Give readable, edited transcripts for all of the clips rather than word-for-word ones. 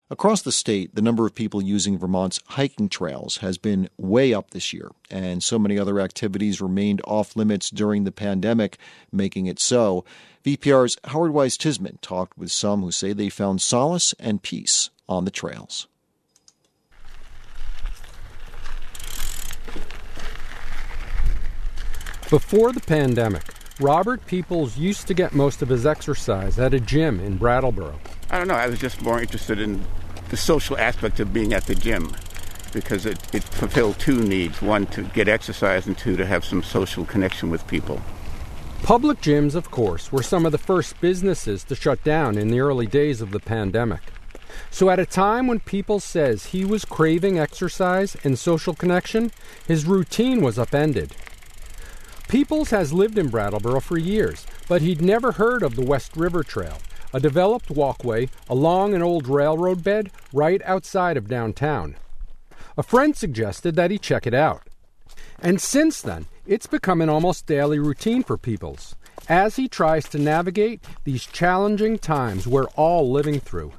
Across the state, the number of people using Vermont's hiking trails has been way up this year, and so many other activities remained off limits during the pandemic, making it so. VPR's Howard Wise-Tisman talked with some who say they found solace and peace on the trails. Before the pandemic, Robert Peoples used to get most of his exercise at a gym in Brattleboro. I don't know, I was just more interested in the social aspect of being at the gym because it fulfilled two needs. One, to get exercise, and two, to have some social connection with people. Public gyms, of course, were some of the first businesses to shut down in the early days of the pandemic. So at a time when Peoples says he was craving exercise and social connection, his routine was upended. Peoples has lived in Brattleboro for years, but he'd never heard of the West River Trail, a developed walkway along an old railroad bed right outside of downtown. A friend suggested that he check it out. And since then, it's become an almost daily routine for Peoples, as he tries to navigate these challenging times we're all living through.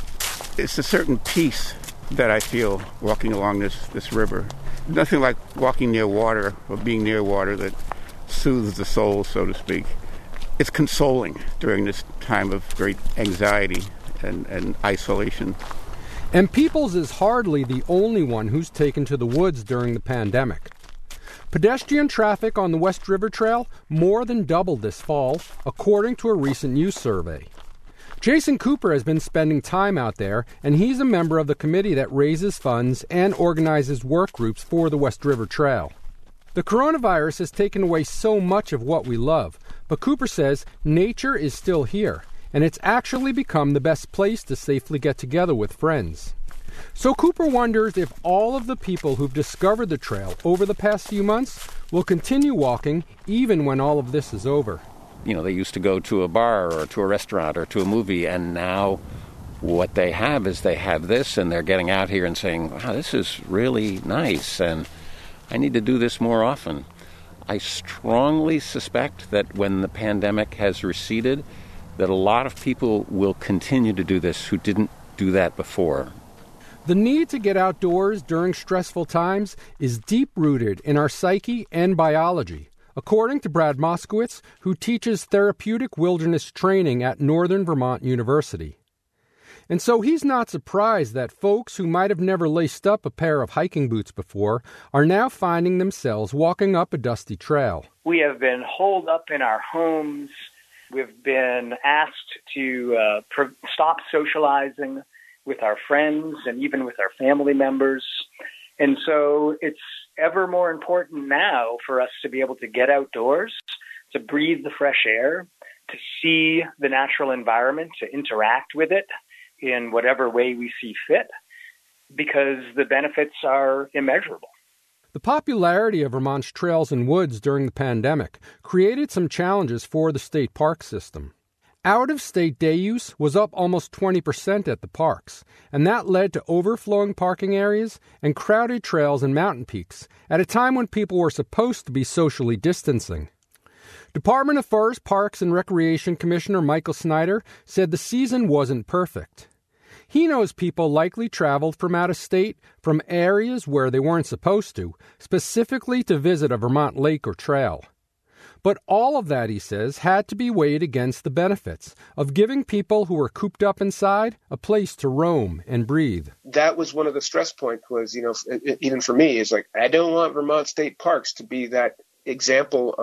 It's a certain peace that I feel walking along this river. Nothing like walking near water or being near water that soothes the soul, so to speak. It's consoling during this time of great anxiety and isolation. And Peoples is hardly the only one who's taken to the woods during the pandemic. Pedestrian traffic on the West River Trail more than doubled this fall, according to a recent news survey. Jason Cooper has been spending time out there, and he's a member of the committee that raises funds and organizes work groups for the West River Trail. The coronavirus has taken away so much of what we love, but Cooper says nature is still here, and it's actually become the best place to safely get together with friends. So Cooper wonders if all of the people who've discovered the trail over the past few months will continue walking even when all of this is over. You know, they used to go to a bar or to a restaurant or to a movie, and now what they have is they have this, and they're getting out here and saying, wow, this is really nice, and I need to do this more often. I strongly suspect that when the pandemic has receded, that a lot of people will continue to do this who didn't do that before. The need to get outdoors during stressful times is deep-rooted in our psyche and biology, according to Brad Moskowitz, who teaches therapeutic wilderness training at Northern Vermont University. And so he's not surprised that folks who might have never laced up a pair of hiking boots before are now finding themselves walking up a dusty trail. We have been holed up in our homes. We've been asked to stop socializing with our friends and even with our family members. And so it's ever more important now for us to be able to get outdoors, to breathe the fresh air, to see the natural environment, to interact with it in whatever way we see fit, because the benefits are immeasurable. The popularity of Vermont's trails and woods during the pandemic created some challenges for the state park system. Out-of-state day use was up almost 20% at the parks, and that led to overflowing parking areas and crowded trails and mountain peaks at a time when people were supposed to be socially distancing. Department of Forest, Parks, and Recreation Commissioner Michael Snyder said the season wasn't perfect. He knows people likely traveled from out of state, from areas where they weren't supposed to, specifically to visit a Vermont lake or trail. But all of that, he says, had to be weighed against the benefits of giving people who were cooped up inside a place to roam and breathe. That was one of the stress points was, even for me, is like, I don't want Vermont state parks to be that example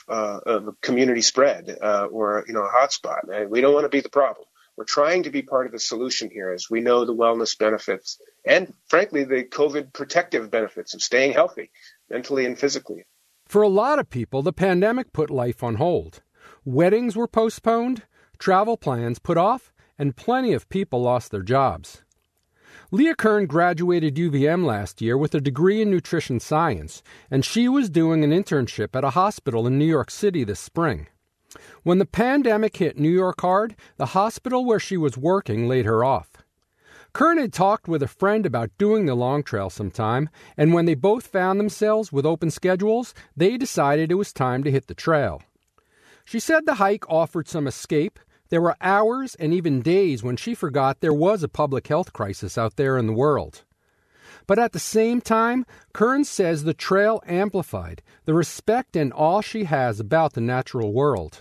of community spread or a hotspot. We don't want to be the problem. We're trying to be part of the solution here as we know the wellness benefits and, frankly, the COVID protective benefits of staying healthy mentally and physically. For a lot of people, the pandemic put life on hold. Weddings were postponed, travel plans put off, and plenty of people lost their jobs. Leah Kern graduated UVM last year with a degree in nutrition science, and she was doing an internship at a hospital in New York City this spring. When the pandemic hit New York hard, the hospital where she was working laid her off. Kern had talked with a friend about doing the long trail sometime, and when they both found themselves with open schedules, they decided it was time to hit the trail. She said the hike offered some escape, There were hours and even days when she forgot there was a public health crisis out there in the world. But at the same time, Kearns says the trail amplified the respect and awe she has about the natural world.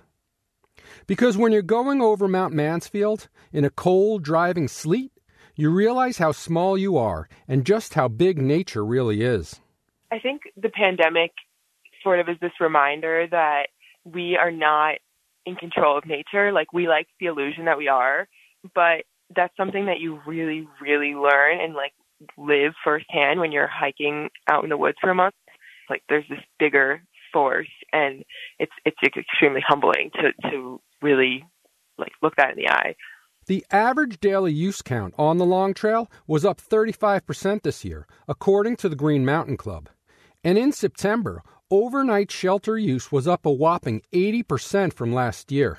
Because when you're going over Mount Mansfield in a cold, driving sleet, you realize how small you are and just how big nature really is. I think the pandemic sort of is this reminder that we are not in control of nature. Like, we like the illusion that we are, but that's something that you really, really learn and live firsthand when you're hiking out in the woods for a month. Like, there's this bigger force, and it's extremely humbling to really look that in the eye. The average daily use count on the Long Trail was up 35% this year, according to the Green Mountain Club. And in September, overnight shelter use was up a whopping 80% from last year.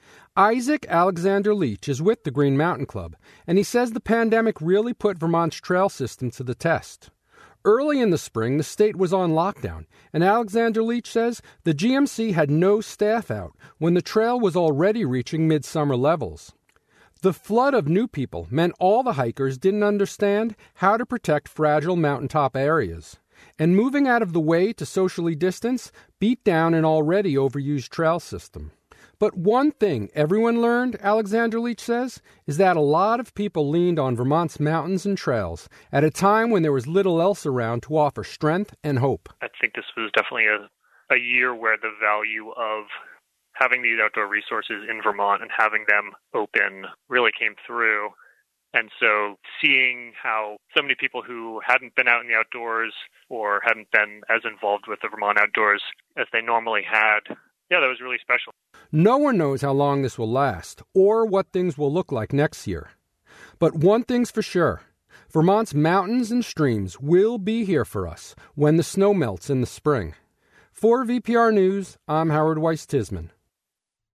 Isaac Alexander Leach is with the Green Mountain Club, and he says the pandemic really put Vermont's trail system to the test. Early in the spring, the state was on lockdown, and Alexander Leach says the GMC had no staff out when the trail was already reaching midsummer levels. The flood of new people meant all the hikers didn't understand how to protect fragile mountaintop areas, and moving out of the way to socially distance beat down an already overused trail system. But one thing everyone learned, Alexander Leach says, is that a lot of people leaned on Vermont's mountains and trails at a time when there was little else around to offer strength and hope. I think this was definitely a year where the value of having these outdoor resources in Vermont and having them open really came through. And so seeing how so many people who hadn't been out in the outdoors or hadn't been as involved with the Vermont outdoors as they normally had, that was really special. No one knows how long this will last or what things will look like next year. But one thing's for sure, Vermont's mountains and streams will be here for us when the snow melts in the spring. For VPR News, I'm Howard Weiss-Tisman.